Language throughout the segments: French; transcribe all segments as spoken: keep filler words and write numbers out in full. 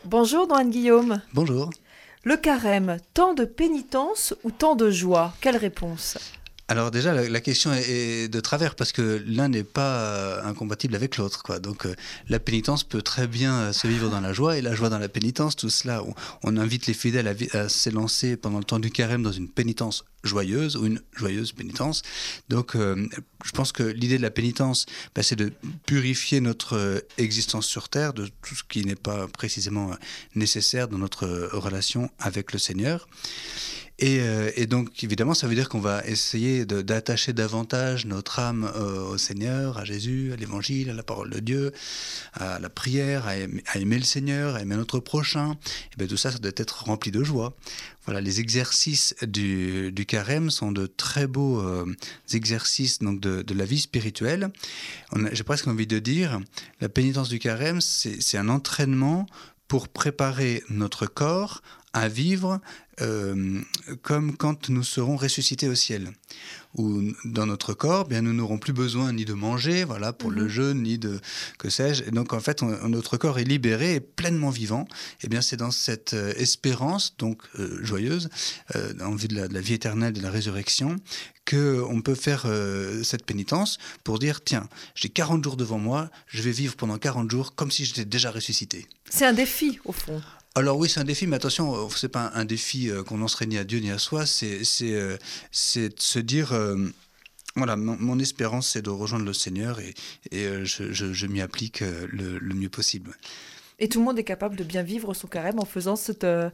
Bonjour Don Guillaume. Bonjour. Le carême, temps de pénitence ou temps de joie? Quelle réponse? Alors déjà, la, la question est, est de travers parce que l'un n'est pas euh, incompatible avec l'autre, quoi. Donc euh, la pénitence peut très bien euh, se vivre dans la joie et la joie dans la pénitence. Tout cela, on, on invite les fidèles à, vi- à s'élancer pendant le temps du carême dans une pénitence joyeuse ou une joyeuse pénitence. Donc euh, je pense que l'idée de la pénitence, bah, c'est de purifier notre euh, existence sur terre de tout ce qui n'est pas précisément euh, nécessaire dans notre euh, relation avec le Seigneur. Et, euh, et donc, évidemment, ça veut dire qu'on va essayer de, d'attacher davantage notre âme euh, au Seigneur, à Jésus, à l'Évangile, à la parole de Dieu, à la prière, à aimer, à aimer le Seigneur, à aimer notre prochain. Et bien, tout ça, ça doit être rempli de joie. Voilà, les exercices du, du carême sont de très beaux euh, exercices donc de, de la vie spirituelle. On a, j'ai presque envie de dire, la pénitence du carême, c'est, c'est un entraînement pour préparer notre corps à vivre euh, comme quand nous serons ressuscités au ciel. Où dans notre corps, bien, nous n'aurons plus besoin ni de manger, voilà, pour mmh. le jeûne, ni de, que sais-je. Et donc, en fait, on, notre corps est libéré et pleinement vivant. Et bien, c'est dans cette euh, espérance, donc euh, joyeuse, euh, en vue de la, de la vie éternelle, de la résurrection, qu'on peut faire euh, cette pénitence pour dire, tiens, j'ai quarante jours devant moi, je vais vivre pendant quarante jours comme si j'étais déjà ressuscité. C'est un défi, au fond. Alors oui, c'est un défi, mais attention, c'est pas un défi euh, qu'on lancerait ni à Dieu ni à soi, c'est, c'est, euh, c'est de se dire, euh, voilà, mon, mon espérance c'est de rejoindre le Seigneur et, et euh, je, je, je m'y applique euh, le, le mieux possible. Et tout le monde est capable de bien vivre son carême en faisant cette, euh,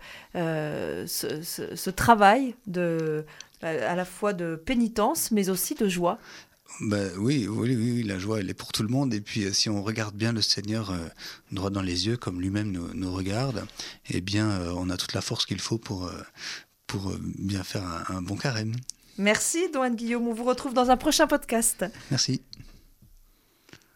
ce, ce, ce travail de, à la fois de pénitence, mais aussi de joie. Ben, oui, oui, oui, la joie, elle est pour tout le monde. Et puis, euh, si on regarde bien le Seigneur euh, droit dans les yeux, comme lui-même nous, nous regarde, eh bien, euh, on a toute la force qu'il faut pour, euh, pour euh, bien faire un, un bon carême. Merci, Don Guillaume. On vous retrouve dans un prochain podcast. Merci.